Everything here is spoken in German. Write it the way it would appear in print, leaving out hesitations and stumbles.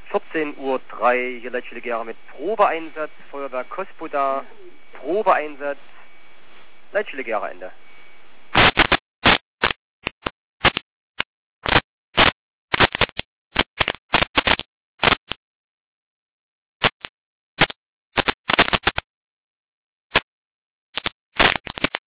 14:03 Uhr hier Leitstelle mit Probeeinsatz, Feuerwehr Kospoda, Probeeinsatz, Leitstelle Ende.